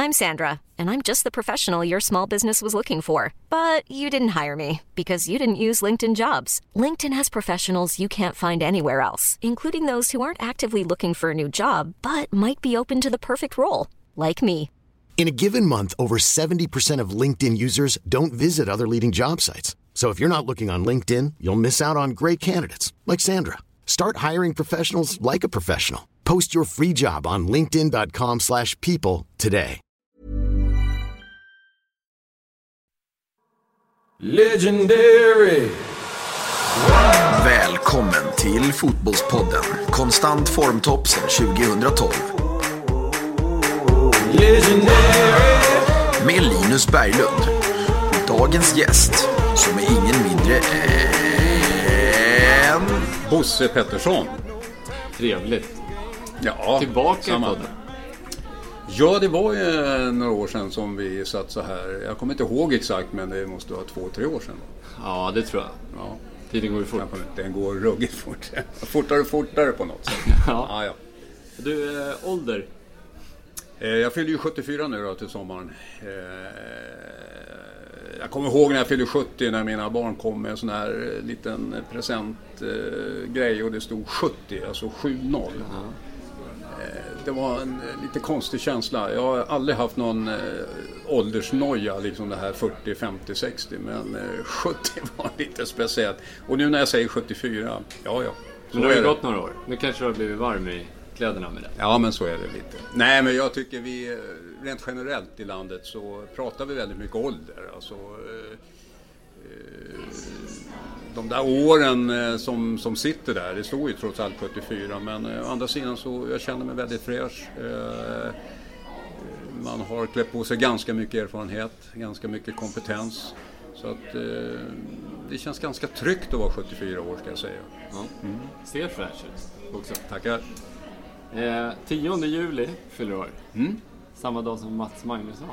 I'm Sandra, and I'm just the professional your small business was looking for. But you didn't hire me because you didn't use LinkedIn Jobs. LinkedIn has professionals you can't find anywhere else, including those who aren't actively looking for a new job, but might be open to the perfect role, like me. In a given month, over 70% of LinkedIn users don't visit other leading job sites. So if you're not looking on LinkedIn, you'll miss out on great candidates like Sandra. Start hiring professionals like a professional. Post your free job on linkedin.com/people today. Legendary. Välkommen till Fotbollspodden. Konstant formtopp sedan 2012. Legendary. Med Linus Berglund. Dagens gäst som är ingen mindre än Bosse Pettersson. Trevligt. Ja, Tillbaka på det. Ja, det var ju några år sedan som vi satt så här. Jag kommer inte ihåg exakt, men det måste vara 2-3 år sedan. Ja, det tror jag. Ja. Tiden går ju fort. Den går ruggigt fort. Fortare på något sätt. Ja. Ja. Du, ålder? Jag fyller ju 74 nu då till sommaren. Jag kommer ihåg när jag fyllde 70 när mina barn kom med en sån här liten presentgrej och det stod 70, alltså 70. Det var en lite konstig känsla. Jag har aldrig haft någon åldersnoja, liksom det här 40, 50, 60. Men 70 var lite speciellt. Och nu när jag säger 74, ja. Men det har ju gått några år. Nu kanske du har blivit varm i kläderna med det. Ja, men så är det lite. Nej, men jag tycker vi, rent generellt i landet så pratar vi väldigt mycket ålder. Alltså, de där åren som sitter där, det står ju trots allt 74, men å andra sidan så jag känner mig väldigt fräsch. Man har klätt på sig ganska mycket erfarenhet, ganska mycket kompetens. Så att det känns ganska tryggt att vara 74 år, ska jag säga. Ja. Ser fräsch ut också. Tackar. 10 juli fyller år. Samma dag som Mats Magnusson.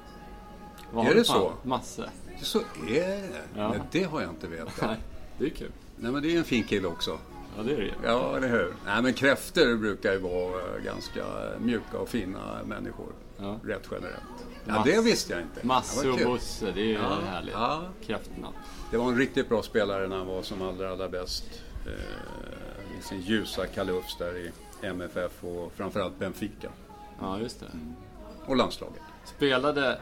Är det så? Masse. Så är det. Ja. Nej, det har jag inte vetat. Nej, det är kul. Nej, men det är en fin kille också. Ja, det är det. Ja, eller hur? Nej, men kräfter brukar ju vara ganska mjuka och fina människor. Ja. Rätt generellt. Ja, det visste jag inte. Masse och Bosse, det är ju härligt. Ja. Kräfterna. Det var en riktigt bra spelare när han var som allra bäst. I sin ljusa kalufs där i MFF och framförallt Benfica. Ja, just det. Och landslaget. Spelade,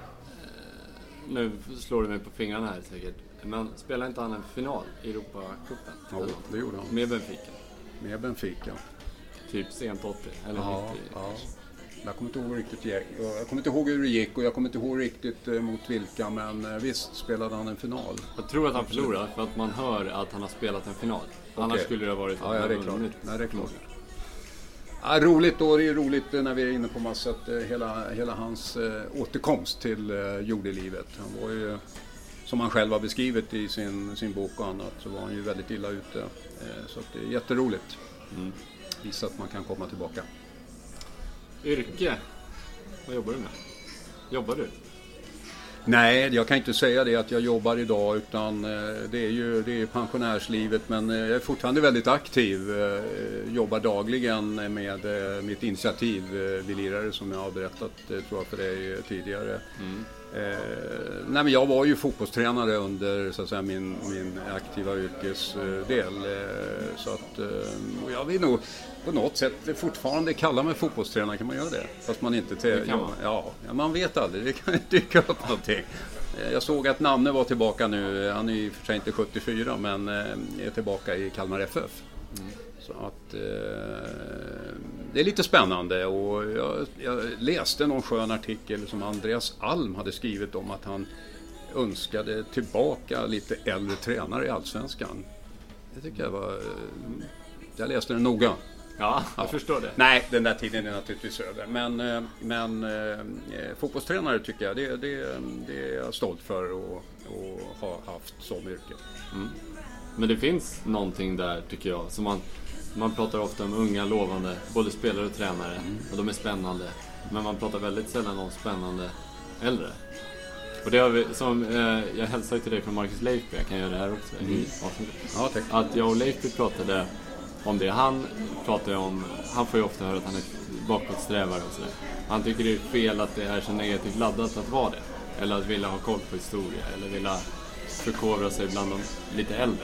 nu slår du mig på fingrarna här säkert, men spelade inte han en final i Europacupen? Ja, det gjorde han. Med Benfica? Med Benfica. Typ sent 80 eller 90? Ja. Jag kommer inte ihåg riktigt. Jag kommer inte ihåg hur det gick och jag kommer inte ihåg riktigt mot vilka, men visst spelade han en final. Jag tror att han förlorade för att man hör att han har spelat en final. Okay. Annars skulle det ha varit det är klart. Nej, det är klart. Ja, roligt, och det är roligt när vi är inne på Masset, hela hans återkomst till jordelivet. Han var ju, som han själv har beskrivit i sin bok och annat, så var han ju väldigt illa ute. Så att det är jätteroligt. Visa att man kan komma tillbaka. Yrke? Vad jobbar du med? Jobbar du? Nej, jag kan inte säga det att jag jobbar idag, utan det är pensionärslivet, men jag är fortfarande väldigt aktiv. Jobbar dagligen med mitt initiativ Vi lirare, som jag har berättat tror jag för dig tidigare. Nej, men jag var ju fotbollstränare under så att säga, min aktiva yrkesdel. Så att jag vill nog på något sätt fortfarande kalla mig fotbollstränare, kan man göra det? Fast man inte ja, man vet aldrig, det kan dyka upp någonting. Jag såg att Namne var tillbaka nu, han är ju för sig inte 74, men är tillbaka i Kalmar FF. Så att det är lite spännande, och jag läste någon skön artikel som Andreas Alm hade skrivit om att han önskade tillbaka lite äldre tränare i Allsvenskan. Det tycker jag läste den noga. Ja, jag förstår det. Nej, den där tiden är naturligtvis över. Men fotbollstränare tycker jag, det är jag stolt för att ha haft som yrke. Men det finns någonting där, tycker jag, som man pratar ofta om unga lovande, både spelare och tränare, och de är spännande. Men man pratar väldigt sällan om spännande äldre. Och det har vi, som jag hälsar till dig från Marcus Leifby, jag kan göra det här också i avsnittet. Ja, tack. Att jag och Leifby pratade om det. Han pratar ju om, han får ju ofta höra att han är bakåtsträvare och sådär. Han tycker det är fel att det är så negativt laddat att vara det. Eller att vilja ha koll på historia. Eller vilja förkovra sig bland de lite äldre.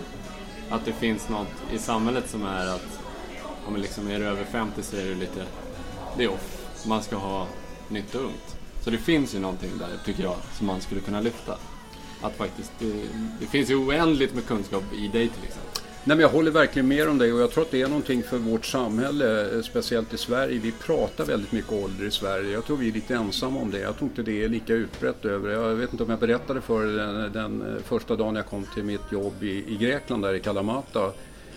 Att det finns något i samhället som är att om man liksom är över 50 så är det lite, det är off. Man ska ha nytt och ungt. Så det finns ju någonting där, tycker jag, som man skulle kunna lyfta. Att faktiskt, det finns ju oändligt med kunskap i dig till exempel. Nej, men jag håller verkligen med om det, och jag tror att det är någonting för vårt samhälle, speciellt i Sverige. Vi pratar väldigt mycket ålder i Sverige. Jag tror vi är lite ensamma om det. Jag tror inte det är lika utbrett över. Jag vet inte om jag berättade för den första dagen jag kom till mitt jobb i Grekland, där i Kalamata.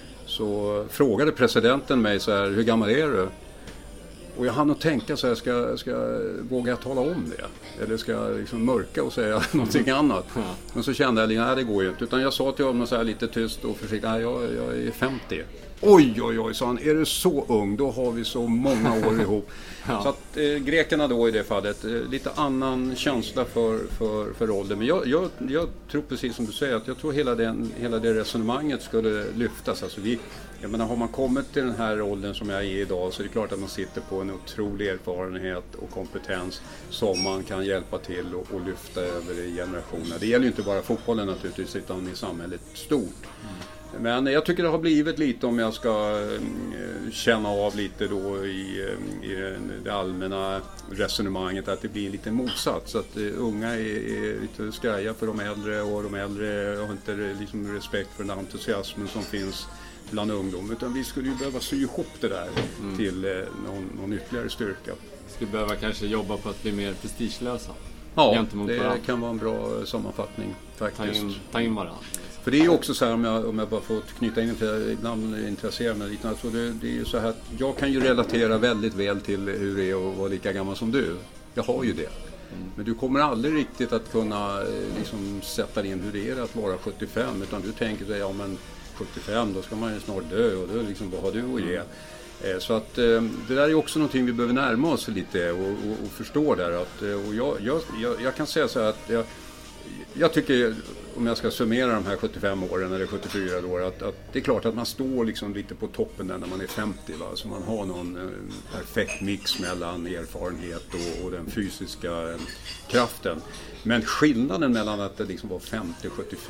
Så frågade presidenten mig så här: hur gammal är du? Och jag hann att tänka så här, ska våga tala om det? Eller ska jag liksom mörka och säga någonting annat? Men så kände jag, nej det går ju inte. Utan jag sa till honom så här lite tyst och försiktigt, nej jag är 50. Oj, sa han, är du så ung? Då har vi så många år ihop. Ja. Så att grekerna då i det fallet, lite annan känsla för ålder. Men jag tror precis som du säger, att jag tror hela det resonemanget skulle lyftas. Alltså jag menar, har man kommit till den här åldern som jag är idag, så är det klart att man sitter på en otrolig erfarenhet och kompetens som man kan hjälpa till och lyfta över i generationer. Det gäller ju inte bara fotbollen naturligtvis, utan i samhället stort. Men jag tycker det har blivit lite, om jag ska känna av lite då i det allmänna resonemanget, att det blir lite motsats. Så att unga är lite skraja för de äldre, och de äldre har inte liksom respekt för den entusiasmen som finns bland ungdom. Utan vi skulle ju behöva sy ihop det där till någon ytterligare styrka. Vi skulle behöva kanske jobba på att bli mer prestigelösa. Ja, det kan vara en bra sammanfattning faktiskt. Ta in varandra. För det är ju också så här, om jag bara får knyta in, för ibland intresserar mig lite. Alltså det är ju så här att jag kan ju relatera väldigt väl till hur det är att vara lika gammal som du. Jag har ju det. Men du kommer aldrig riktigt att kunna liksom sätta in hur det är att vara 75. Utan du tänker dig, ja men 75, då ska man ju snart dö, och då liksom, vad har du att ge? Så att det där är också någonting vi behöver närma oss lite och förstå där. Och jag kan säga så här att jag tycker, om jag ska summera de här 75 åren eller 74 år, att det är klart att man står liksom lite på toppen där när man är 50. Va? Så man har någon perfekt mix mellan erfarenhet och den fysiska kraften. Men skillnaden mellan att det liksom var 50 och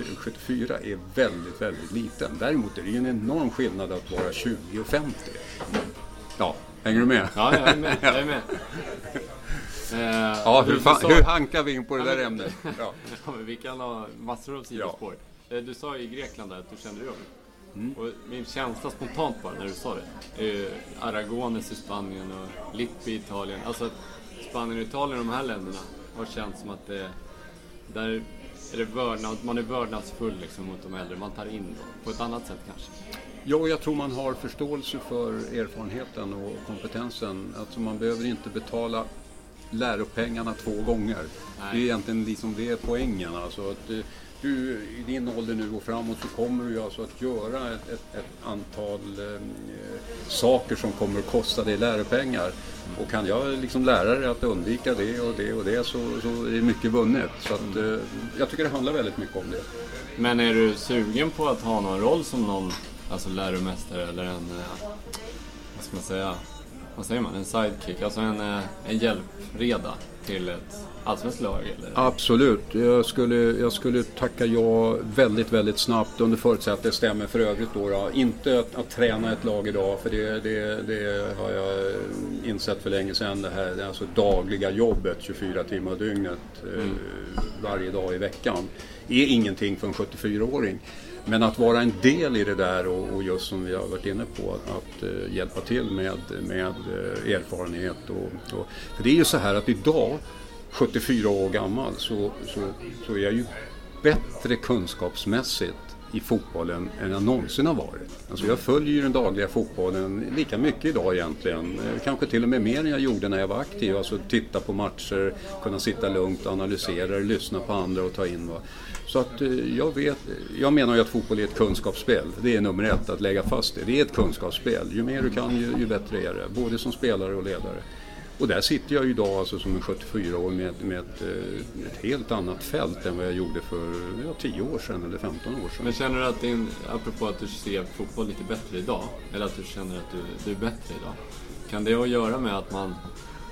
74 är väldigt, väldigt liten. Däremot är det ju en enorm skillnad att vara 20 och 50. Ja, hänger du med? Ja, jag är med. Ja, hur hankar vi in på det där ämnet? Ja. Ja, men vi kan ha massor av sidospår. Ja. Du sa i Grekland där att du kände dig ung. Och min känsla spontant bara när du sa det, Aragones i Spanien och Lippi i Italien. Alltså Spanien och Italien, de här länderna, har känts som att där är det man är vördnadsfull liksom mot de äldre. Man tar in dem på ett annat sätt kanske. Ja, jag tror man har förståelse för erfarenheten och kompetensen. Alltså man behöver inte betala läropengarna 2 gånger. Nej. Det är egentligen liksom det är poängen. Alltså att du i din ålder nu och framåt, så kommer du alltså att göra ett antal saker som kommer att kosta dig läropengar. Och kan jag liksom lära dig att undvika det och det och det, så är det mycket vunnet. Så att, jag tycker det handlar väldigt mycket om det. Men är du sugen på att ha någon roll som någon, alltså läromästare eller en, vad ska man säga? Vad säger man? En sidekick, alltså en hjälpreda till ett allsvenskt lag? Eller? Absolut. Jag skulle tacka ja väldigt, väldigt snabbt, under förutsättning att det stämmer för övrigt då. Inte att träna ett lag idag, för det har jag insett för länge sedan. Det här är alltså dagliga jobbet, 24 timmar dygnet, varje dag i veckan, är ingenting för en 74-åring. Men att vara en del i det där och just som vi har varit inne på, att hjälpa till med erfarenhet. För det är ju så här att idag, 74 år gammal, så är jag ju bättre kunskapsmässigt i fotbollen än jag någonsin har varit. Alltså jag följer ju den dagliga fotbollen lika mycket idag egentligen. Kanske till och med mer än jag gjorde när jag var aktiv. Alltså titta på matcher, kunna sitta lugnt, analysera, lyssna på andra och ta in. Så att jag menar ju att fotboll är ett kunskapsspel. Det är nummer 1 att lägga fast det. Det är ett kunskapsspel. Ju mer du kan, ju bättre är det. Både som spelare och ledare. Och där sitter jag ju idag alltså som en 74 år med ett helt annat fält än vad jag gjorde för 10 år sedan eller 15 år sedan. Men känner du att apropå att du ser fotboll lite bättre idag, eller att du känner att du är bättre idag, kan det ha att göra med att man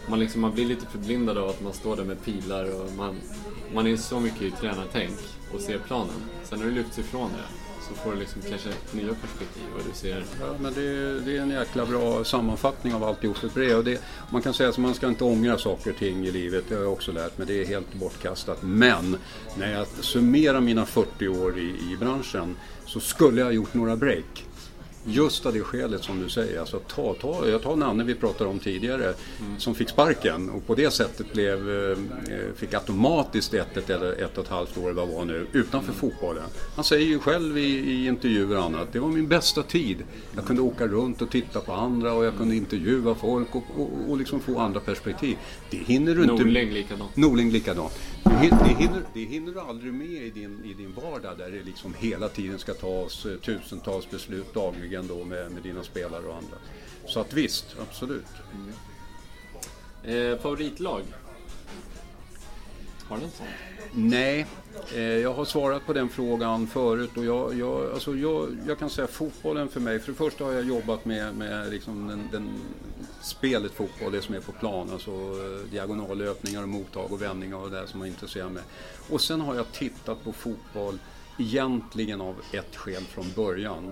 man blir lite förblindad av att man står där med pilar och man är så mycket i tränartänk och ser planen. Sen när du lyfts ifrån det så får du liksom kanske nya perspektiv och du ser... Ja, men det är en jäkla bra sammanfattning av alltihop. Man kan säga att man ska inte ångra saker och ting i livet, det har jag också lärt mig, det är helt bortkastat. Men när jag summerar mina 40 år i branschen så skulle jag ha gjort några break. Just av det skälet som du säger, alltså jag tar Nanne vi pratade om tidigare som fick sparken och på det sättet fick automatiskt 1 eller 1,5 år vad var nu utanför fotbollen. Han säger ju själv i intervjuer och annat, det var min bästa tid. Jag kunde åka runt och titta på andra och jag kunde intervjua folk och liksom få andra perspektiv. Det hinner du inte... Norling likadant. Det hinner du aldrig med i din vardag där det liksom hela tiden ska tas tusentals beslut dagligen då med dina spelare och andra. Så att visst, absolut. Favoritlag? Har du en sån? Nej, jag har svarat på den frågan förut och jag kan säga fotbollen för mig. För det första har jag jobbat med liksom den spelet fotboll, det som är på plan, alltså diagonallöpningar och mottag och vändningar och det som jag intresserar mig. Och sen har jag tittat på fotboll egentligen av ett skäl från början.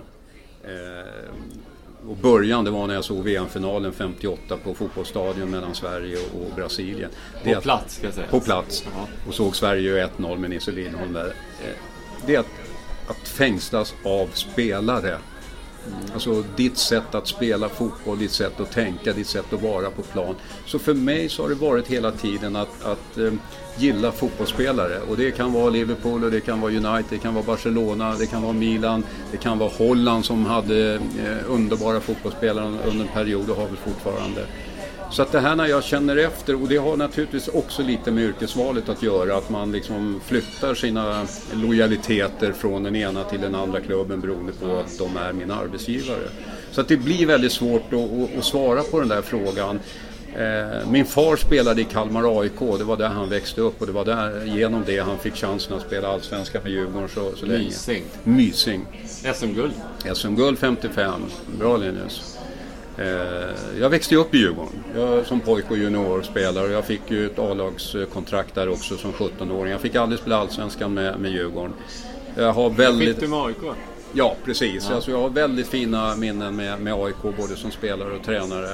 Och början det var när jag såg VM-finalen 58 på fotbollsstadion mellan Sverige och Brasilien. På plats ska jag säga. På plats. Och såg Sverige 1-0 med Nisse Lindholm där. Det är att fängslas av spelare. Alltså ditt sätt att spela fotboll, ditt sätt att tänka, ditt sätt att vara på plan. Så för mig så har det varit hela tiden att gilla fotbollsspelare. Och det kan vara Liverpool och det kan vara United, det kan vara Barcelona, det kan vara Milan, det kan vara Holland som hade underbara fotbollsspelare under en period och har väl fortfarande. Så att det här när jag känner efter, och det har naturligtvis också lite med yrkesvalet att göra, att man liksom flyttar sina lojaliteter från den ena till den andra klubben beroende på att de är min arbetsgivare. Så att det blir väldigt svårt att svara på den där frågan. Min far spelade i Kalmar AIK, det var där han växte upp och det var där genom det han fick chansen att spela allsvenska med Djurgården så länge. Mysing. SM-guld. SM-guld 55, bra Linus. Jag växte upp i Djurgården. Jag som pojk och juniorspelare och jag fick ju ett A-lagskontrakt där också som 17-åring. Jag fick aldrig spela allsvenskan med Djurgården. Jag har väldigt... Fick du med AIK? Ja, precis. Ja. Alltså, jag har väldigt fina minnen med AIK både som spelare och tränare.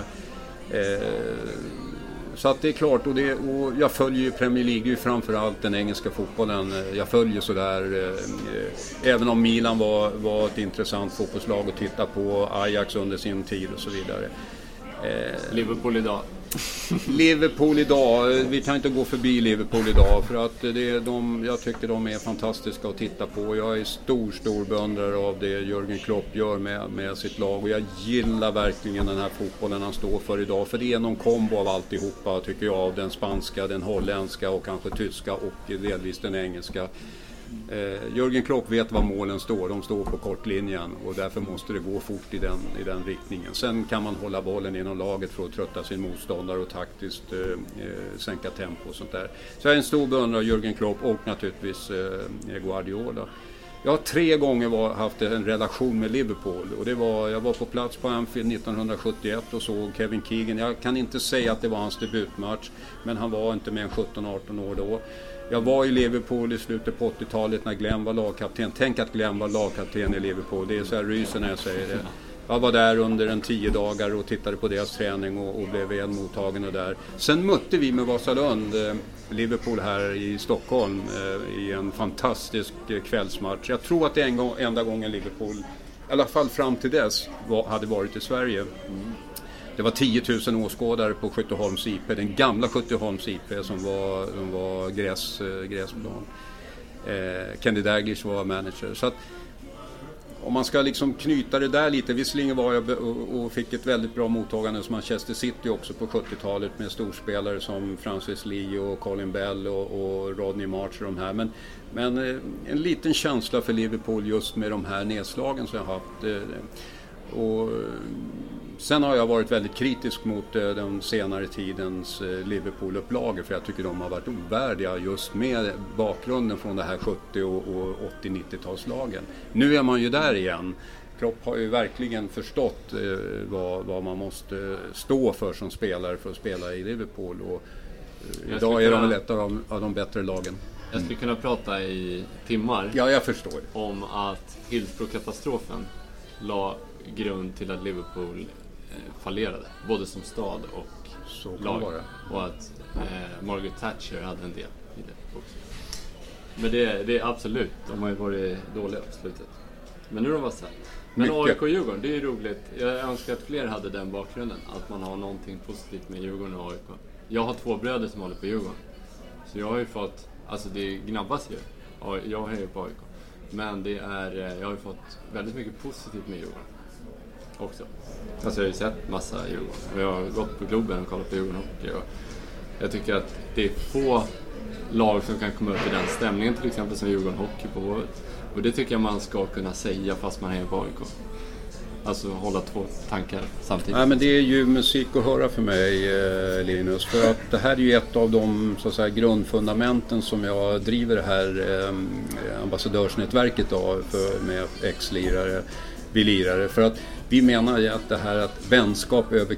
Så att det är klart, och jag följer ju Premier League, ju framförallt den engelska fotbollen. Jag följer sådär, även om Milan var ett intressant fotbollslag att titta på, Ajax under sin tid och så vidare. Liverpool idag. Liverpool idag, vi kan inte gå förbi Liverpool idag för att jag tycker de är fantastiska att titta på. Jag är stor beundrare av det Jürgen Klopp gör med sitt lag och jag gillar verkligen den här fotbollen han står för idag, för det är någon kombo av alltihopa tycker jag, av den spanska, den holländska och kanske tyska och delvis den engelska. Jürgen Klopp vet var målen står, de står på kortlinjen och därför måste det gå fort i den riktningen. Sen kan man hålla bollen inom laget för att trötta sin motståndare och taktiskt sänka tempo och sånt där. Så jag är en stor beundrare av Jürgen Klopp och naturligtvis Guardiola. Jag har 3 gånger haft en relation med Liverpool och jag var på plats på Anfield 1971 och såg Kevin Keegan. Jag kan inte säga att det var hans debutmatch, men han var inte mer än 17-18 år då. Jag var i Liverpool i slutet på 80-talet när Glenn var lagkapten. Tänk att Glenn var lagkapten i Liverpool. Det är så här ryser när jag säger det. Jag var där under 10 dagar och tittade på deras träning och blev väl mottagen och där. Sen mötte vi med Vasalund Liverpool här i Stockholm i en fantastisk kvällsmatch. Jag tror att det är enda gången Liverpool, i alla fall fram till dess, hade varit i Sverige. Det var 10 000 åskådare på Skytteholms IP, den gamla Skytteholms IP som var gräsplan. Kenny Dalglish var manager. Så att, om man ska liksom knyta det där lite, visserligen var jag och fick ett väldigt bra mottagande som Manchester City också på 70-talet med storspelare som Francis Lee och Colin Bell och Rodney March och de här. Men en liten känsla för Liverpool just med de här nedslagen som jag har haft. Och sen har jag varit väldigt kritisk mot den senare tidens Liverpool-upplagor för jag tycker de har varit ovärdiga just med bakgrunden från det här 70- och 80-90-talslagen. Nu är man ju där igen Klopp har ju verkligen förstått vad man måste stå för som spelare för att spela i Liverpool. Och idag är de väl ett av de bättre lagen. Jag skulle kunna prata i timmar. Ja, jag förstår. Om att Hillsborough-katastrofen la grund till att Liverpool fallerade. Både som stad och så lag. Vara. Och att Margaret Thatcher hade en del i det också. Men det är absolut. De har ju varit dåliga på slutet. Men nu är de var sett. Men AIK och Djurgården, det är ju roligt. Jag önskar att fler hade den bakgrunden. Att man har någonting positivt med Djurgården och AIK. Jag har 2 bröder som håller på Djurgården. Så jag har ju fått, alltså det gnabbas ju. Jag hejar på AIK. Men jag har ju fått väldigt mycket positivt med Djurgården också. Alltså jag har ju sett massa Djurgården. Och jag har gått på Globen och kollat på Djurgården hockey. Och jag tycker att det är få lag som kan komma upp i den stämningen, till exempel som Djurgården hockey på Hovet. Och det tycker jag man ska kunna säga fast man hejar på AIK. Alltså hålla 2 tankar samtidigt. Nej, men det är ju musik att höra för mig, Linus. För att det här är ju ett av de så att säga, grundfundamenten som jag driver det här ambassadörsnätverket då, med ex-lirare, vi-lirare. För att vi menar ju att det här att vänskap över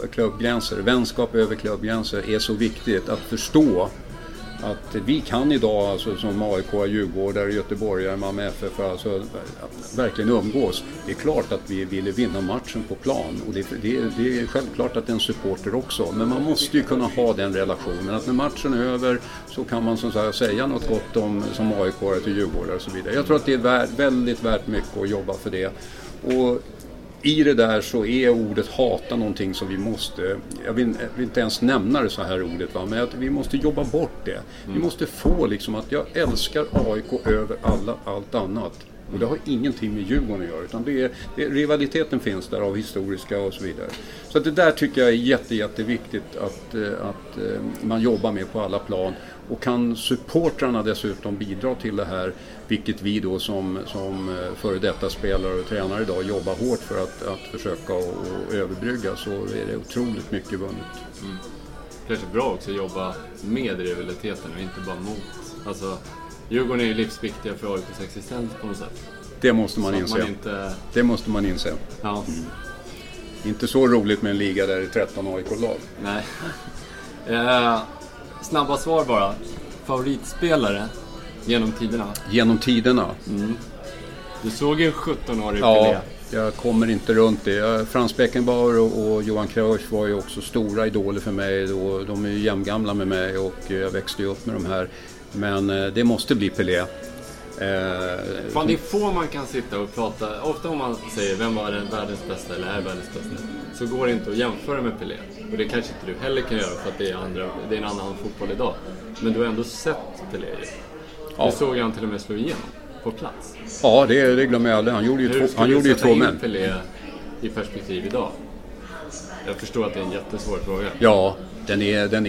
klubbgränser är så viktigt att förstå. Att vi kan idag alltså, som AIK, Djurgårdare, Göteborgare, Malmö FF alltså, verkligen umgås. Det är klart att vi ville vinna matchen på plan och det är självklart att en supporter också. Men man måste ju kunna ha den relationen att när matchen är över så kan man som sagt, säga något gott om som AIK till Djurgårdare och så vidare. Jag tror att det är väldigt värt mycket att jobba för det. Och i det där så är ordet hata någonting som vi måste, jag vill inte ens nämna det så här ordet, va? Men att vi måste jobba bort det. Vi måste få liksom att jag älskar AIK över allt annat. Och det har ingenting med Djurgården att göra, utan rivaliteten finns där av historiska och så vidare. Så att det där tycker jag är jätteviktigt att man jobbar med på alla plan. Och kan supportrarna dessutom bidra till det här, vilket vi då som före detta spelare och tränare idag jobbar hårt för att försöka och överbrygga, så är det otroligt mycket vunnet. Det är bra också att jobba med rivaliteten och inte bara mot. Alltså, Djurgården är ju livsviktiga för AIKs existens på något sätt. Det måste man inse. Det måste man inse. Ja. Inte så roligt med en liga där det är 13 AIK-lag. Nej. Snabba svar bara. Favoritspelare genom tiderna? Genom tiderna? Du såg ju 17-årig Pelé. Ja, jag kommer inte runt det. Frans Beckenbauer och Johan Cruyff var ju också stora idoler för mig. De är ju jämngamla med mig och jag växte ju upp med de här. Men det måste bli Pelé. Fan, det är få man kan sitta och prata. Ofta om man säger vem var den världens bästa eller är världens bästa, så går det inte att jämföra med Pelé. Och det kanske inte du heller kan göra för att det är en annan fotboll idag. Men du har ändå sett Pelé. Ja. Du såg han till och med slå igenom på plats. Ja, det glömmer jag aldrig. Han gjorde ju 2 män. Pelé i perspektiv idag? Jag förstår att det är en jättesvår fråga. Ja, den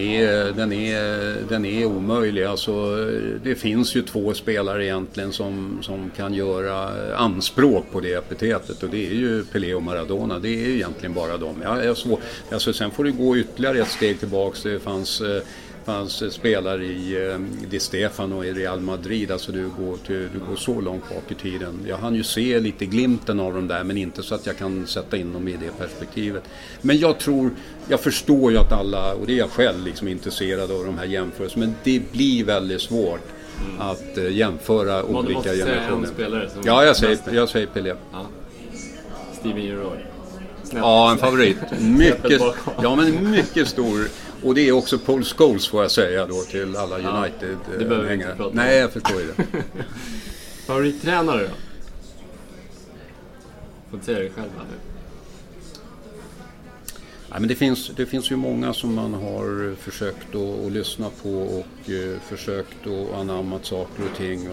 är omöjlig. Alltså, det finns ju 2 spelare egentligen som kan göra anspråk på det epitetet, och det är ju Pelé och Maradona. Det är ju egentligen bara dem. Alltså, sen får det gå ytterligare ett steg tillbaks. Det fanns spelare i Di Stefano i Real Madrid. Alltså du går så långt bak i tiden. Jag hann ju se lite glimten av dem där, men inte så att jag kan sätta in dem i det perspektivet. Men jag förstår ju att alla, och det är jag själv liksom intresserad av de här jämförelserna, men det blir väldigt svårt att jämföra olika generationer. Ja, jag säger Pelé. Ja. Steven Gerrard. Ja, en favorit. Mycket stor. Och det är också Paul Scholes, får jag säga då, till alla United-hängare. Nej, jag förstår ju det. Favorittränare då? Får säga det själv nu. Ja, men det finns ju många som man har försökt att lyssna på och försökt att anamma saker och ting.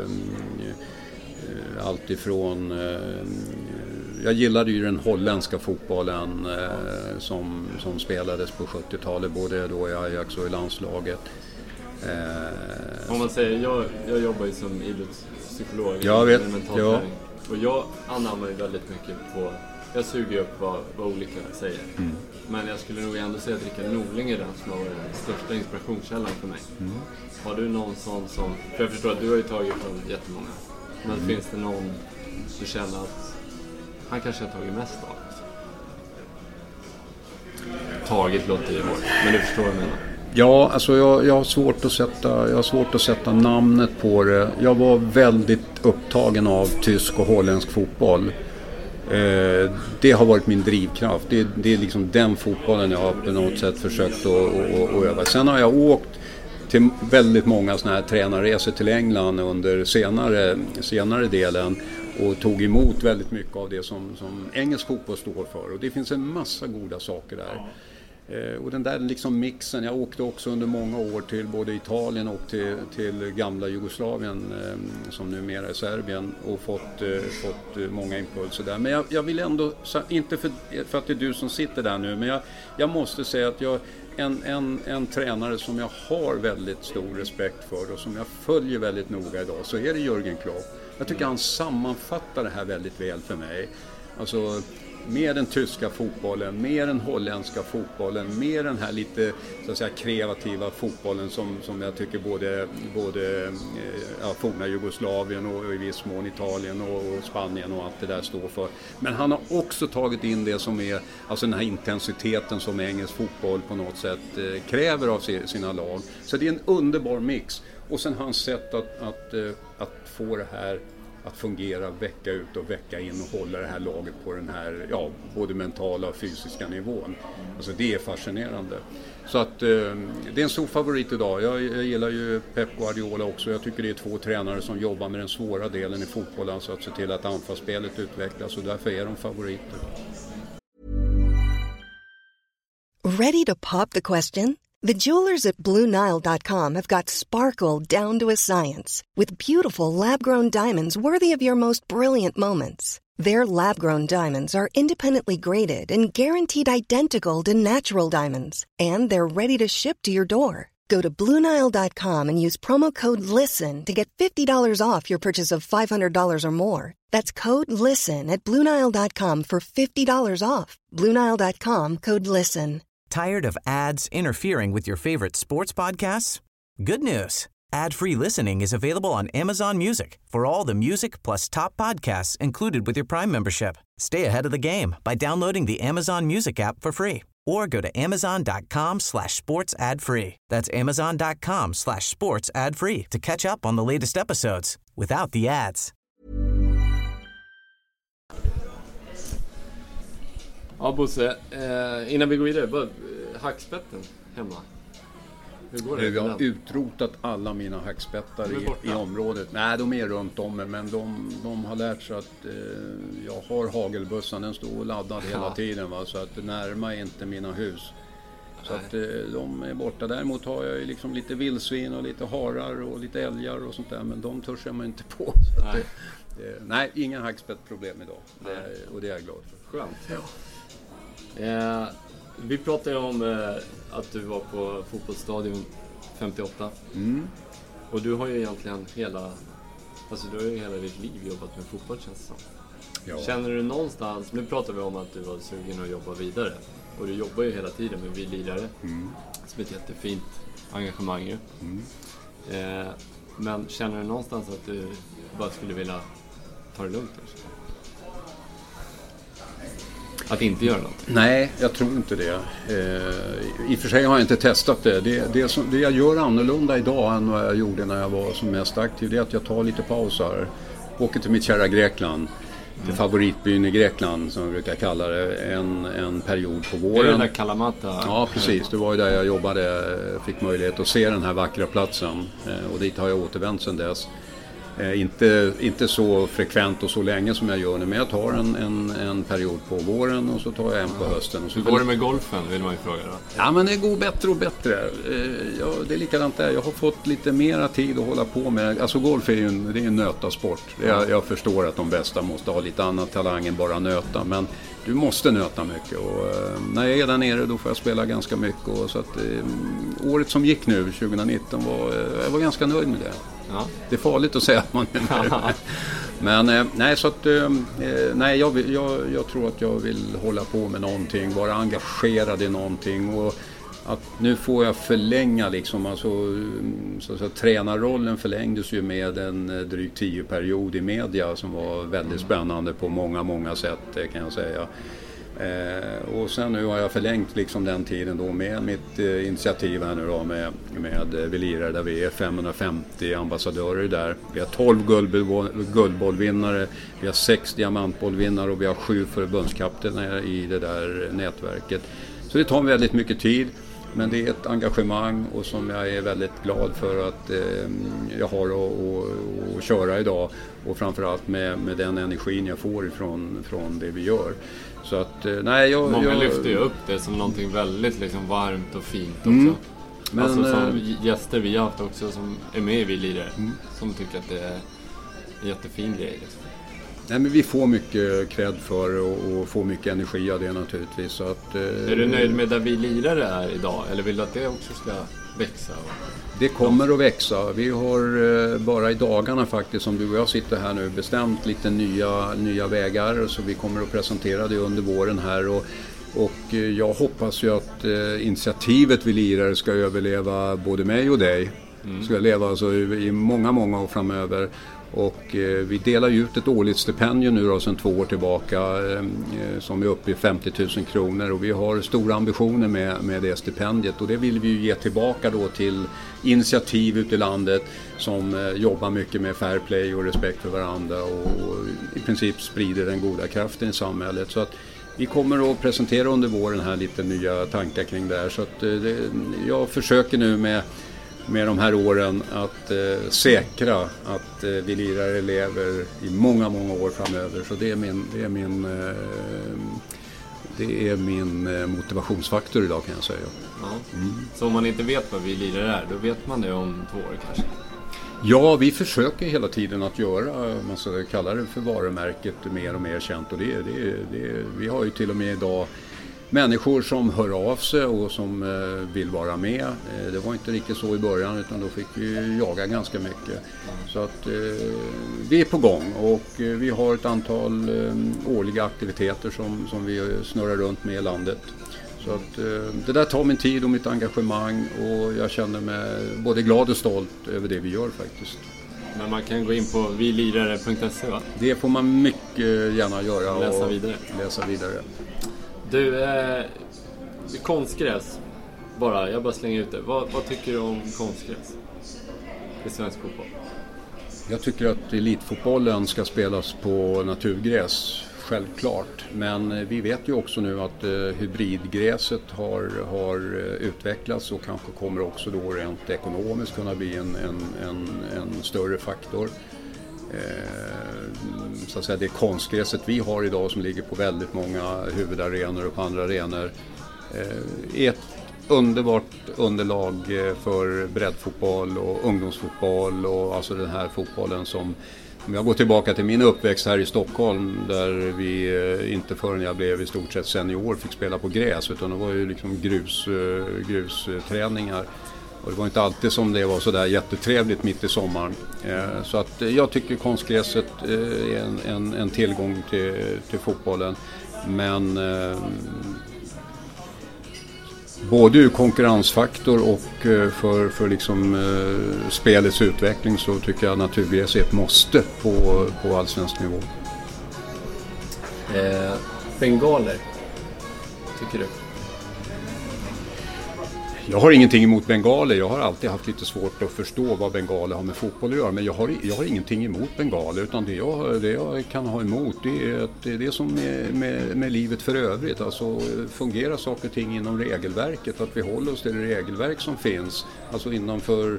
Allt ifrån... Jag gillade ju den holländska fotbollen som spelades på 70-talet, både då i Ajax och i landslaget. Om man säger, jag jobbar ju som idrottspsykolog. Jag vet, ja. Och jag anammar ju väldigt mycket på... Jag suger upp vad olika säger. Men jag skulle nog ändå säga att Rickard Norling är den som har varit den största inspirationskällan för mig. Har du någon sån som... För jag förstår att du har ju tagit från jättemånga. Men finns det någon du känner att Han kanske har tagit mest av. Tagit låter det hårt, men du förstår vad jag menar. Ja, alltså jag har svårt att sätta namnet på det. Jag var väldigt upptagen av tysk och holländsk fotboll. Det har varit min drivkraft. Det är liksom den fotbollen jag har på något sätt försökt att öva. Sen har jag åkt till väldigt många såna här tränarresor till England under senare delen och tog emot väldigt mycket av det som engelsk fotboll står för. Och det finns en massa goda saker där. Och den där liksom mixen, jag åkte också under många år till både Italien och till gamla Jugoslavien som numera är Serbien och fått många impulser där. Men jag vill ändå, inte för att det är du som sitter där nu, men jag måste säga att en tränare som jag har väldigt stor respekt för och som jag följer väldigt noga idag, så är det Jürgen Klopp. Jag tycker han sammanfattar det här väldigt väl för mig. Alltså mer den tyska fotbollen, mer den holländska fotbollen, mer den här lite så att säga kreativa fotbollen som jag tycker både forna Jugoslavien och i viss mån Italien och Spanien och allt det där står för. Men han har också tagit in det som är alltså den här intensiteten som engelsk fotboll på något sätt kräver av sina lag. Så det är en underbar mix. Och sen hans sätt att få det här att fungera vecka ut och vecka in och hålla det här laget på den här både mentala och fysiska nivån. Alltså det är fascinerande. Så att det är en stor favorit idag. Jag gillar ju Pep Guardiola också. Jag tycker det är 2 tränare som jobbar med den svåra delen i fotbollen, så att se till att anfallsspelet utvecklas, och därför är de favoriter. Ready to pop the question? The jewelers at BlueNile.com have got sparkle down to a science with beautiful lab-grown diamonds worthy of your most brilliant moments. Their lab-grown diamonds are independently graded and guaranteed identical to natural diamonds, and they're ready to ship to your door. Go to BlueNile.com and use promo code LISTEN to get $50 off your purchase of $500 or more. That's code LISTEN at BlueNile.com for $50 off. BlueNile.com, code LISTEN. Tired of ads interfering with your favorite sports podcasts? Good news. Ad-free listening is available on Amazon Music for all the music plus top podcasts included with your Prime membership. Stay ahead of the game by downloading the Amazon Music app for free or go to amazon.com/sports ad free. That's amazon.com/sports ad free to catch up on the latest episodes without the ads. Ja, Bosse, innan vi går vidare, bara hackspetten hemma. Hur går det? Jag har utrotat alla mina hackspettar i området. Nej, de är runt om, men de har lärt sig att jag har hagelbössan, den står laddad hela tiden, va? Så att närma inte mina hus. Så att de är borta. Däremot har jag ju liksom lite vildsvin och lite harar och lite älgar och sånt där, men de törs jag mig inte på. Så att nej, inga hackspettproblem idag. Och det är jag glad för. Skönt. Ja. Vi pratade ju om att du var på fotbollsstadion 58. Och du har ju egentligen hela ditt liv jobbat med fotboll, känns det som. Ja. Känner du någonstans, nu pratar vi om att du var sugen att jobba vidare, och du jobbar ju hela tiden med vi lirare som ett jättefint engagemang. Men känner du någonstans att du bara skulle vilja ta det lugnt kanske? Att inte göra något? Nej, jag tror inte det. I och för sig har jag inte testat det. Det jag gör annorlunda idag än vad jag gjorde när jag var som mest aktiv, det är att jag tar lite pausar. Åker till mitt kära Grekland. Till favoritbyn i Grekland, som jag brukar kalla det, en period på våren. Är det den där Kalamata? Ja, precis. Det var ju där jag jobbade. Fick möjlighet att se den här vackra platsen. Och dit har jag återvänt sedan dess. Inte så frekvent och så länge som jag gör nu, men jag tar en period på våren och så tar jag en på hösten. Hur går det med golfen, vill man ju fråga då? Ja, men det går bättre och bättre. Det är likadant där. Jag har fått lite mera tid att hålla på med. Alltså golf är ju en nötasport. Jag förstår att de bästa måste ha lite annat talang än bara nöta, men du måste nöta mycket, och när jag är där nere då får jag spela ganska mycket, och så att året som gick nu 2019 jag var ganska nöjd med det. Ja. Det är farligt att säga att man är nöjd. Men nej, så att nej, jag tror att jag vill hålla på med någonting, vara engagerad i någonting, och att nu får jag förlänga liksom, alltså, så att säga, tränarrollen förlängdes ju med en dryg 10-period i media som var väldigt spännande på många sätt kan jag säga. Och sen nu har jag förlängt liksom den tiden då med mitt initiativ här nu då med Vi lirar, där vi är 550 ambassadörer där. Vi har 12 guldbollvinnare, vi har 6 diamantbollvinnare och vi har 7 förbundskaptener i det där nätverket. Så det tar väldigt mycket tid, men det är ett engagemang och som jag är väldigt glad för att jag har att köra idag, och framförallt med den energin jag får från det vi gör. Så att, nej, Många lyfter ju upp det som någonting väldigt liksom varmt och fint också. Men, alltså som gäster vi har haft också som är med i Vi lirar, som tycker att det är en jättefin grej liksom. Nej, men vi får mycket cred för och får mycket energi av det naturligtvis. Så att, är du nöjd med där Vi lirar är idag? Eller vill du att det också ska växa? Det kommer att växa. Vi har bara i dagarna faktiskt, som du och jag sitter här nu, bestämt lite nya vägar. Så vi kommer att presentera det under våren här. Och jag hoppas ju att initiativet Vi lirar ska överleva både mig och dig. Ska leva alltså i många år framöver. Och vi delar ut ett årligt stipendium nu då, sedan 2 år tillbaka som är uppe i 50 000 kronor, och vi har stora ambitioner med det stipendiet, och det vill vi ju ge tillbaka då till initiativ ute i landet som jobbar mycket med fair play och respekt för varandra och i princip sprider den goda kraften i samhället. Så att vi kommer att presentera under våren här lite nya tankar kring det här, så att jag försöker nu med de här åren att säkra att Vi lirar lever i många år framöver. Så det är min motivationsfaktor idag, kan jag säga. Ja. Så om man inte vet vad Vi lirar är, då vet man det om 2 år kanske? Ja, vi försöker hela tiden att göra, man ska kalla det för varumärket, mer och mer känt. Och vi har ju till och med idag människor som hör av sig och som vill vara med. Det var inte riktigt så i början, utan då fick vi jaga ganska mycket. Så att vi är på gång, och vi har ett antal årliga aktiviteter som vi snurrar runt med i landet. Så att det där tar min tid och mitt engagemang, och jag känner mig både glad och stolt över det vi gör faktiskt. Men man kan gå in på vilirare.se, va? Det får man mycket gärna göra. Läsa vidare. Du, konstgräs. Jag bara slänger ut det. Vad tycker du om konstgräs i svensk fotboll? Jag tycker att elitfotbollen ska spelas på naturgräs, självklart. Men vi vet ju också nu att hybridgräset har utvecklats och kanske kommer också då rent ekonomiskt kunna bli en större faktor. Så att säga, det konstgräset vi har idag som ligger på väldigt många huvudarenor och på andra arenor är ett underbart underlag för breddfotboll och ungdomsfotboll, och alltså den här fotbollen som, om jag går tillbaka till min uppväxt här i Stockholm, där vi inte förrän jag blev i stort sett senior fick spela på gräs, utan det var ju liksom grusträningar. Och det var inte alltid som det var så där jättetrevligt mitt i sommaren. Så att jag tycker konstgräset är en tillgång till fotbollen. Men både ur konkurrensfaktor och för liksom spelets utveckling så tycker jag naturgräs är ett måste på allsvensk nivå. Bengaler, tycker du? Jag har ingenting emot bengaler. Jag har alltid haft lite svårt att förstå vad bengaler har med fotboll att göra. Men jag har ingenting emot bengaler, utan det jag kan ha emot det är det som med livet för övrigt. Alltså fungerar saker och ting inom regelverket. Att vi håller oss till det regelverk som finns. Alltså innanför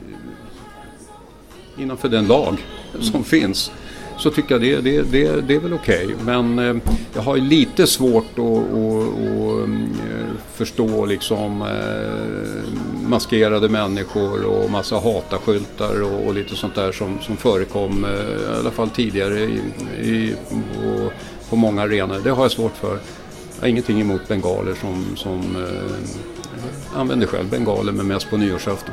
den lag som finns. Så tycker jag det är väl okej. Men jag har lite svårt att förstå liksom maskerade människor och massa hataskyltar och lite sånt där som förekom i alla fall tidigare på många arenor. Det har jag svårt för. Jag har ingenting emot bengaler som använder själv bengaler, men mest på nyårsafton.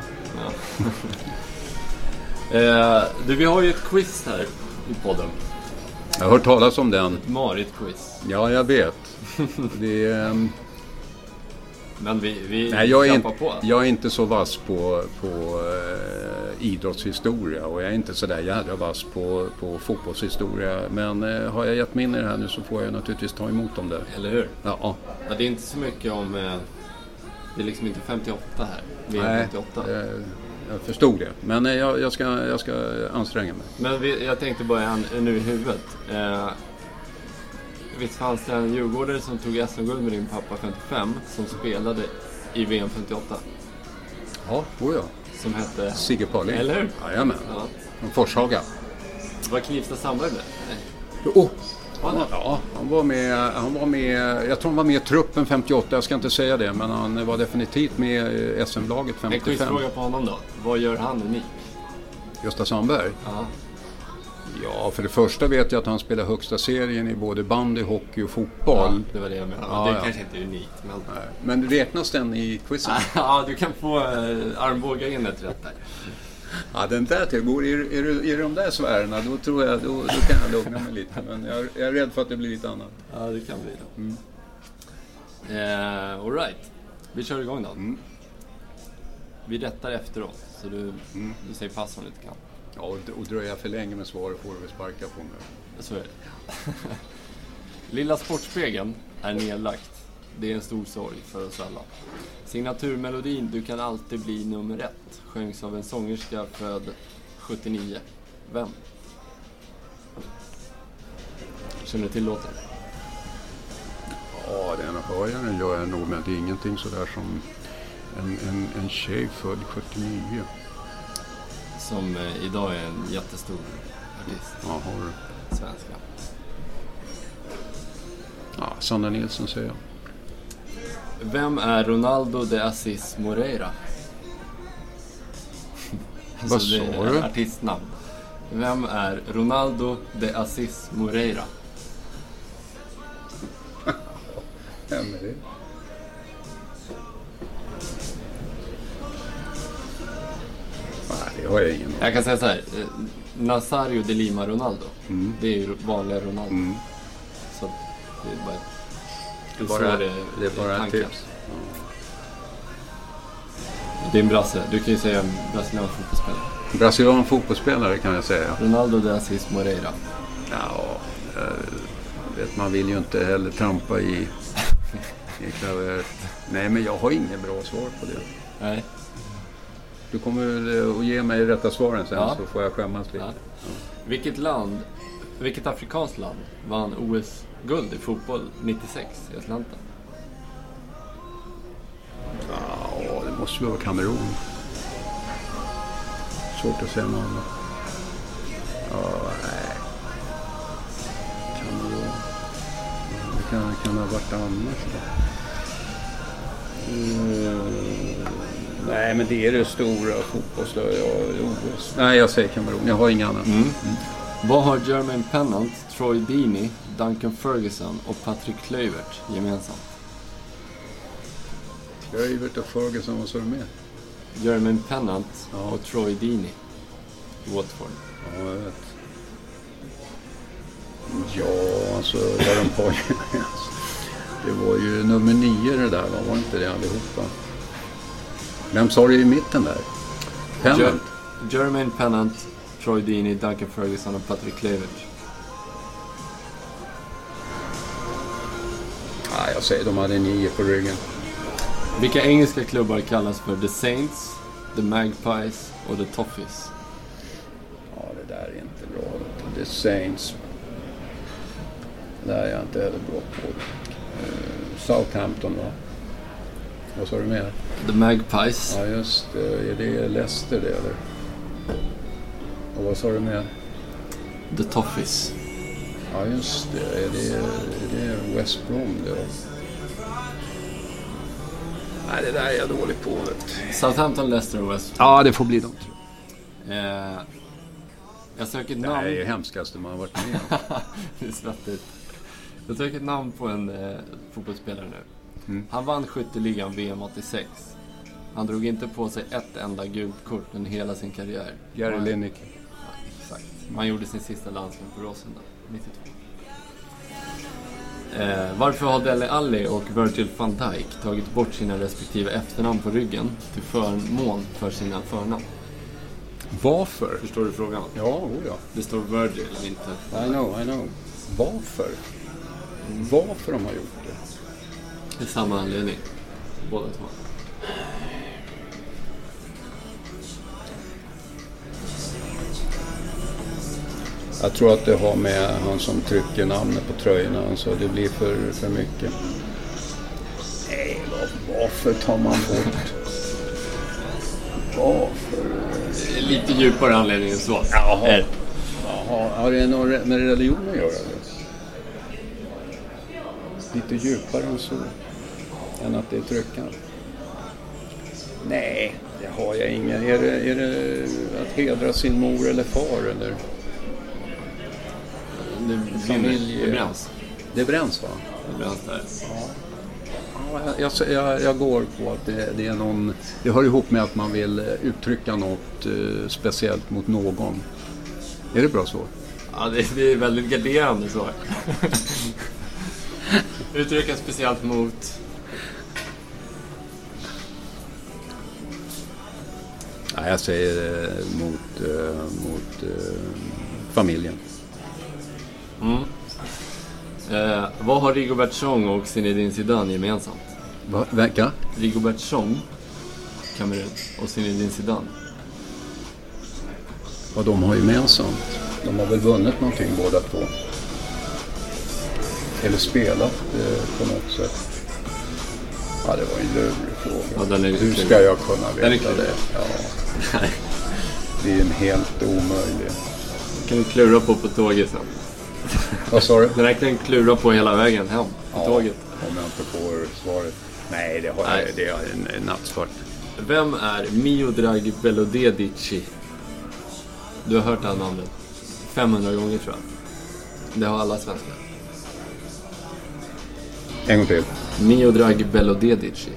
Ja. Vi har ju ett quiz här i podden. Jag har hört talas om den. Marit-quiz. Ja, jag vet. Men vi Nej, kämpar på. Jag är inte så vass på idrottshistoria och jag är inte så där jävla vass på fotbollshistoria. Men har jag gett mig in i det här nu så får jag naturligtvis ta emot dem där. Eller hur? Ja. Det är inte så mycket om... det är liksom inte 58 här. Vi är 58. Jag förstod det. Men jag ska anstränga mig. Men jag tänkte bara nu i huvudet. Visst fanns det en djurgårdare som tog SM-guld med din pappa 55 som spelade i VM 58? Ja, ja. Som hette... Sigge Paulin. Eller hur? Jajamän. Ja. Från Forshaga. Var Knivsta Sandberg med? Ja, han var med, jag tror han var med i truppen 58, jag ska inte säga det, men han var definitivt med i SM-laget 55. En quizfråga på honom då. Vad gör han unik? Gösta Sandberg? Ja. Ja, för det första vet jag att han spelar högsta serien i både bandy, hockey och fotboll. Ja, det var det jag menade. Det kanske inte är unikt. Men räknas den i quizen? Ja, du kan få armbåga in ett rätt där. Ja, den där till går i de där sfärerna, då tror jag, då kan jag lugna mig lite. Men jag är rädd för att det blir lite annat. Ja, det kan bli då. All right. Vi kör igång då. Vi rättar efteråt, så du säger pass om du inte kan. Ja, och dröja för länge med svar får du väl sparka på mig. Så är det. Lilla Sportspegeln är nedlagt. Det är en stor sorg för oss alla. Signaturmelodin Du kan alltid bli nummer 1 sjöngs av en sångerska född 79. Vem? Känner du till låten? Ja, den gör jag nog, men det är ingenting sådär som en tjej född 79. Som idag är en jättestor artist. Ja, har du. Svenska. Ja, Sandra Nilsson säger jag. Vem är Ronaldo de Assis Moreira? Vad sa du? Artistnamn. Vem är Ronaldo de Assis Moreira? Vem är det? Nej, det har jag ingen. Jag kan säga så här. Nazario de Lima Ronaldo. Det är ju vanliga Ronaldo. Så det är bara ett tips. Det är en brasse. Du kan ju säga brasiliansk fotbollsspelare. Brasiliansk fotbollsspelare kan jag säga. Ronaldo de Assis Moreira. Ja, man vill ju inte heller trampa i klaveret. Nej, men jag har inget bra svar på det. Nej. Du kommer att ge mig rätta svaren sen, så får jag skämmas lite. Ja. Vilket afrikanskt land vann OS-guld i fotboll 96 i Atlanta? Ja, det måste vara Kamerun. Svårt att säga något annat. Ja, nej. Kamerun. Det kan ha varit annars då. Nej, men det är det stora fotbollslaget. Nej, jag säger Kamerun. Jag har inga annat. Vad har Jermaine Pennant, Troy Deeney, Duncan Ferguson och Patrick Kluivert gemensamt? Kluivert och Ferguson, vad sa du med? Jermaine Pennant och Troy Deeney. Watford. Ja, jag vet. Ja, alltså där de på. Det var ju nummer 9 det där, var inte det allihopa? Vem sa det i mitten där? Pennant? Jermaine Pennant, Troy Deeney, Duncan Ferguson och Patrick Kluivert. Nej, jag säger de hade 9 på ryggen. Vilka engelska klubbar kallas för The Saints, The Magpies och The Toffees? Ja, det där är inte bra. The Saints. Det där är jag inte heller bra på. Southampton, va? Vad sa du med? The Magpies. Ja, just det. Är det Leicester det, eller? Och vad sa du med? The Toffees. Ja, just det. Är det West Brom det? Nej, det där är jag dålig på. Southampton, Leicester och West Brom. Ja, det får bli dem. Jag söker ett namn. Det är det hemskaste man har varit med om. Det är svettigt. Jag söker ett namn på en fotbollsspelare nu. Han vann skytteligan VM 86. Han drog inte på sig ett enda gult kort under hela sin karriär. Gary Lineker. Ja, exakt. Man gjorde sin sista landskamp på Rosendal 92. Varför har Dele Alli och Virgil van Dijk tagit bort sina respektive efternamn på ryggen till förmån för sina förnamn? Varför? Förstår du frågan? Ja. Det står Virgil, inte... I know. Varför? Varför de har gjort det? Det är samma anledning. Båda två. Jag tror att det har med han som trycker namnet på tröjorna, så det blir för mycket. Nej, varför tar man bort? Varför? Det är lite djupare anledning än så. Jaha, har det något med religion att göra? Lite djupare än så, än att det är tryckande. Nej, det har jag ingen. Är det att hedra sin mor eller far, eller? Det bränns. Det bränns, va? Det bränns där. Ja, jag går på att det är någon... Det hör ihop med att man vill uttrycka något speciellt mot någon. Är det bra så? Ja, det är väldigt garderande så. Uttrycka speciellt mot... Ja, jag säger mot familjen. Vad har Rigobert Song och Zinedine Zidane gemensamt? Vilka? Rigobert Song, Kamerun, och Zinedine Zidane. Vad de har gemensamt? De har väl vunnit någonting båda två. Eller spelat på något sätt. Ja, det var en lurig fråga. Ja, hur ska jag kunna veta det? Ja. Nej. Det är en helt omöjlig. Kan du klura på tåget sen? Vad sa du? Den här kan du klura på hela vägen hem på tåget. Om jag inte får svaret. Nej, det är en nattsvart. Vem är Miodrag Belodedici? Du har hört det här namnet 500 gånger, tror jag. Det har alla svenskar. En gång till. Miodrag Belodedici.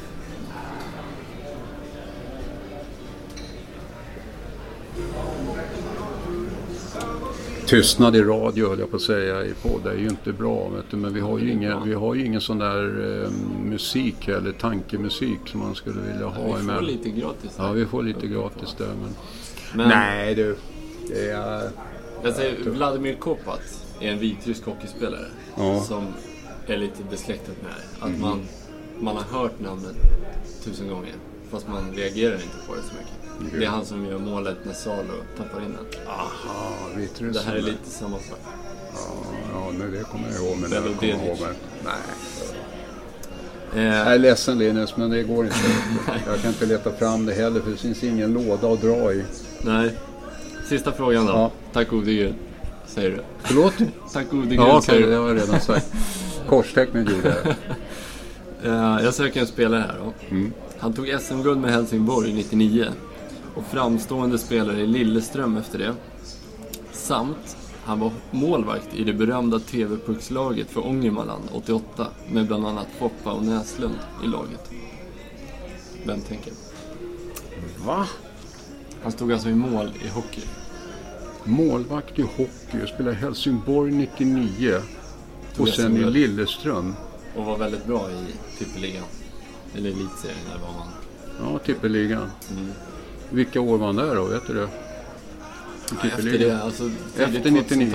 Tystnad i radio, höll jag på att säga, i podd är ju inte bra, vet du, men vi har ju ingen sån där musik eller tankemusik som man skulle vilja ha. Vi får lite gratis. Ja, vi får lite gratis där, men... Nej, du. Det är... Jag säger, Vladimir Kopat är en vitrysk hockeyspelare som är lite besläktat med att man har hört namnet 1000 gånger, fast man reagerar inte på det så mycket. Det är han som gör målet när Salo tappar in den. Aha, vitrysk. Det här är lite samma sak. Ja, nu det kommer jag ihåg, men jag kommer ihåg. Nej. Jag är ledsen, Linus, men det går inte. Jag kan inte leta fram det heller, för det finns ingen låda att dra i. Nej. Sista frågan då. Ja. Tack gode Gud, säger du. Förlåt? Tack gode Gud, ja, säger du. Det har jag redan sagt. Korstecknet gjorde jag. Jag söker en spelare här då. Han tog SM-guld med Helsingborg 99 och framstående spelare i Lilleström efter det. Samt han var målvakt i det berömda TV-puckslaget för Ångermanland 88 med bland annat Foppa och Näslund i laget. Vem tänker? Va? Han stod alltså i mål i hockey. Målvakt i hockey och spelade Helsingborg 99 och sen i Lilleström. Och var väldigt bra i tippeligan. Eller elitserien, där var man. Ja, tippeligan. Vilka år var han där då, vet du det? Efter det, alltså efter 99.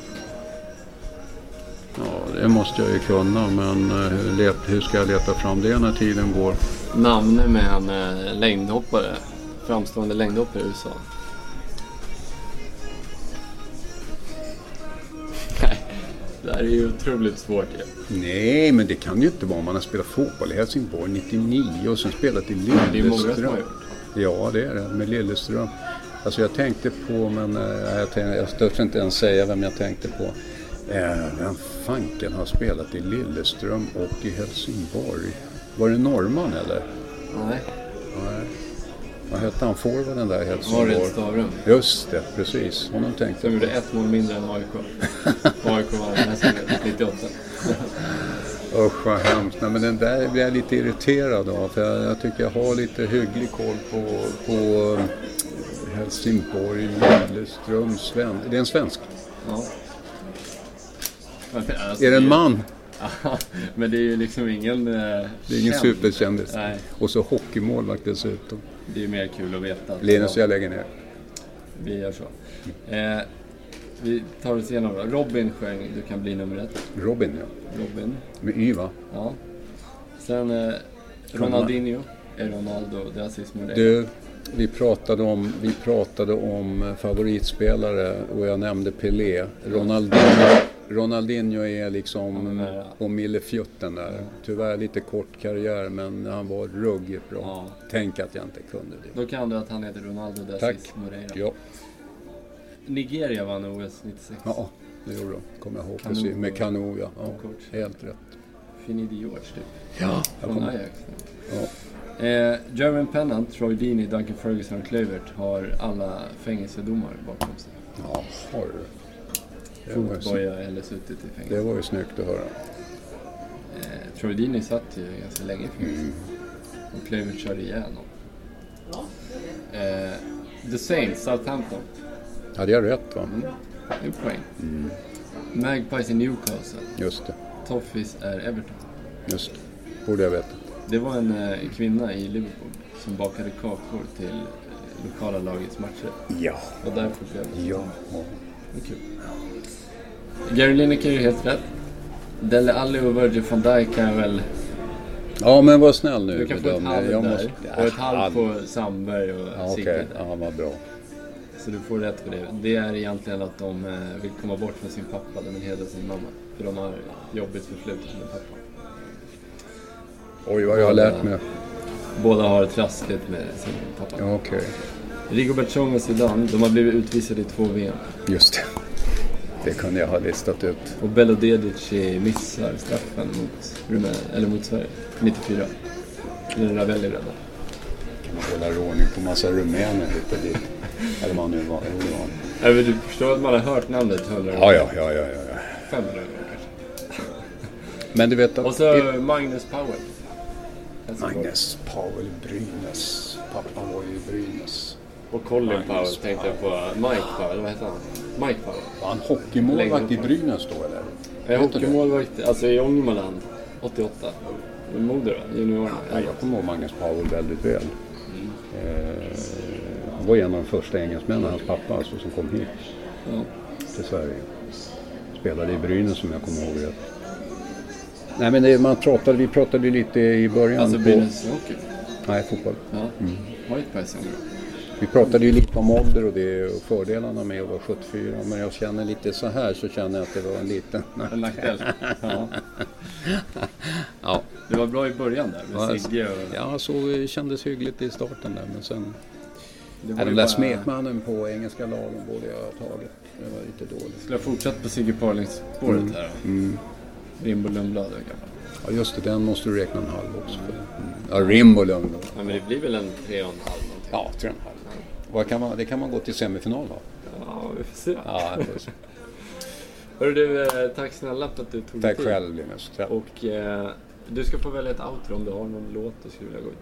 Ja, det måste jag ju kunna, men hur ska jag leta fram det när tiden går? Namn med en längdhoppare, framstående längdhoppare i USA. Det här är ju otroligt svårt. Nej, men det kan ju inte vara om man har spelat fotboll i Helsingborg 99 och sen spelat i Lilleström. Det är många som har gjort. Ja, det är det, med Lilleström. Alltså jag tänkte på, men jag störs inte ens säga vem jag tänkte på. Vem fanken har spelat i Lilleström och i Helsingborg? Var det norrman eller? Nej. Vad hette han? Forwarden där i Helsingborg? Arild Stavrum. Just det, precis. Honom tänkte jag. Som gjorde 1 mål mindre än AIK. AIK var nästan 98. Usch, vad hemskt. Nej, men den där blir jag lite irriterad av. För jag tycker jag har lite hygglig koll på Helsingborg, Lilleström, Det är en svensk. Ja. Är det en man? Men det är ju liksom ingen... Det är ingen superkändis. Nej. Och så hockeymålvakt dessutom. Det är mer kul att veta. Linus, jag lägger ner. Vi gör så. Vi tar oss igenom då. Robin sjöng Du kan bli nummer 1. Robin, ja. Robin. Med Y, va? Ja. Sen Ronaldinho är Ronaldo de Assis Moreira. Du, vi pratade om favoritspelare och jag nämnde Pelé. Ronaldinho är liksom på millefjutten där. Tyvärr lite kort karriär, men han var ruggigt bra. Ja. Tänk att jag inte kunde det. Då kan du att han heter Ronaldo de Assis Moreira. Ja. Nigeria vann OS 96. Ja, det gjorde de. Kommer jag ihåg. Precis. Med Kanu, ja. Helt rätt. Finidi George typ. Ja. Från Ajax. Ja. German Pennant, Troy Deeney, Duncan Ferguson och Kluivert har alla fängelsedomar bakom sig. Ja, har du. Fotboja eller suttit i fängelse. Det var ju snyggt att höra. Troy Deeney satt ju ganska länge i fängelse. Och Kluivert körde ihjäl någon. The Saints, Southampton. Hade jag rätt, va? En poäng. Magpies i Newcastle. Just det. Toffees är Everton. Just det. Borde jag veta. Det var en kvinna i Liverpool som bakade kakor till lokala lagets matcher. Ja. Och därför blev det. Ja. Det är kul. Gary Lineker är helt rätt. Dele Alli och Virgil van Dijk kan väl... Ja, men var snäll nu. Du kan få ett halv där. Och ett halv på Sandberg och Sigrid. Ja, vad bra. Så du får rätt för det. Det är egentligen att de vill komma bort från sin pappa. De vill hedra sin mamma. För de har jobbigt förflutet med pappa. Oj, vad jag har lärt mig. Båda har trassligt med sin pappa. Ja, okej. Rigobert Song och Zidane, de har blivit utvisade i 2 VM. Just det. Det kunde jag ha listat ut. Och Belo Dedic missar straffen mot Sverige 94. När Ravelli räddade. Kan man hålla råning på massa rumäner lite dit. Eller man nu var. Du förstår att man har hört namnet. Ja. 500 kanske. Men du vet att... Och så Magnus Powell. Magnus Powell i Brynäs. Pappa var ju i Brynäs. Och Colin Powell tänkte jag på. Mike Powell, vad heter han? Mike Powell. Var han hockeymålvakt i Brynäs då eller? Hockeymålvakt, alltså i Ångermanland 88. Moder då, juniorerna. Ja, jag kommer ihåg Magnus Powell väldigt väl. Han var en av de första engelsmännen, hans pappa alltså, som kom hit till Sverige. Spelade i Brynäs som jag kommer ihåg rätt. Nej, men vi pratade lite i början. Alltså Brynäs hockey? Nej, fotboll. Ja, Whitepass. Vi pratade ju lite om ålder och det och fördelarna med att vara 74. Men jag känner lite så här så känner jag att det var en liten... En nackdel. Ja. Ja. Det var bra i början där med Sigge och... Ja, så kändes hyggligt i starten där. Men sen... Den där smekmannen på engelska lagen borde jag ha tagit. Det var lite dåligt. Skulle jag fortsatt på Sigge Parlings-spåret här då? Rimbo Lundblad i alla fall. Ja, just det. Den måste du räkna en halv också för. Ja, Rimbo Lundblad. Ja, men det blir väl en 3,5 någonting. Ja, 3,5. Det kan man gå till semifinal va? Ja, vi får se. Ja, det får se. Hörru du, tack snälla för att du tog tack tid. Tack själv Linus. Och du ska få välja ett outro om du har någon låt du skulle vilja gå ut.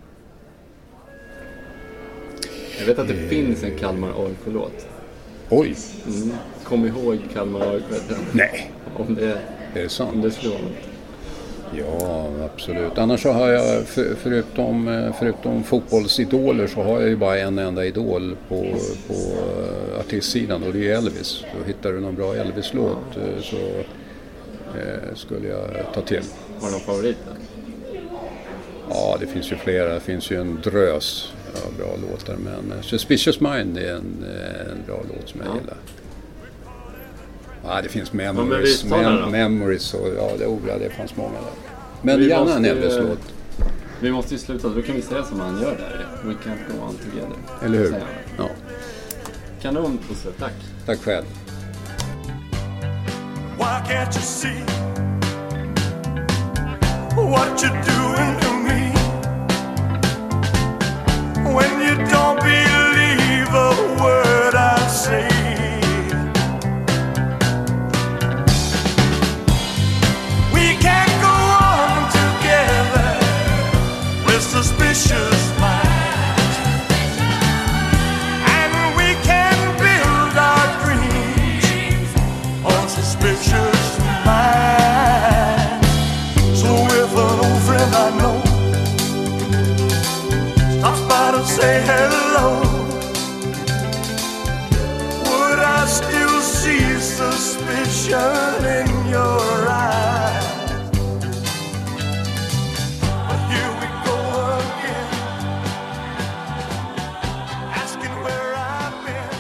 Jag vet att det finns en Kalmar AIK-låt. Oj! Kom ihåg Kalmar AIK. Nej! Om det är sant. Om det skulle vara något. Ja, absolut. Annars så har jag, förutom fotbollsidoler så har jag ju bara en enda idol på artistsidan och det är Elvis. Då hittar du någon bra Elvis-låt så skulle jag ta till. Har du någon favorit då? Ja, det finns ju flera. Det finns ju en drös bra låtar. Men Suspicious Mind är en bra låt som jag gillar. Ja, det finns Memories och det fanns många där. Men gärna en Elvis-låt. Vi måste ju sluta, då kan vi säga som han gör där. We can't go on together. Eller hur? Ja. Kanon, Bosse. Tack. Tack själv. Why can't you see what you're doing to me when you don't believe a word I say? Suspicious minds, and we can build our dreams on suspicious minds. suspicion in your eyes. But here we go again, asking where I've been.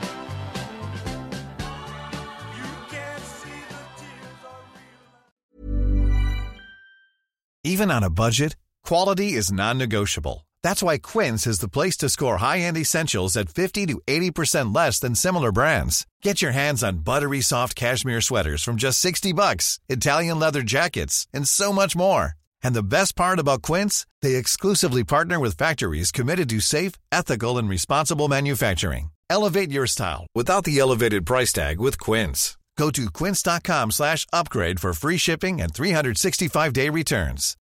You can't see the tears are real. Even on a budget, quality is non-negotiable. That's why Quince is the place to score high-end essentials at 50 to 80% less than similar brands. Get your hands on buttery soft cashmere sweaters from just $60, Italian leather jackets, and so much more. And the best part about Quince, they exclusively partner with factories committed to safe, ethical, and responsible manufacturing. Elevate your style without the elevated price tag with Quince. Go to quince.com/upgrade for free shipping and 365-day returns.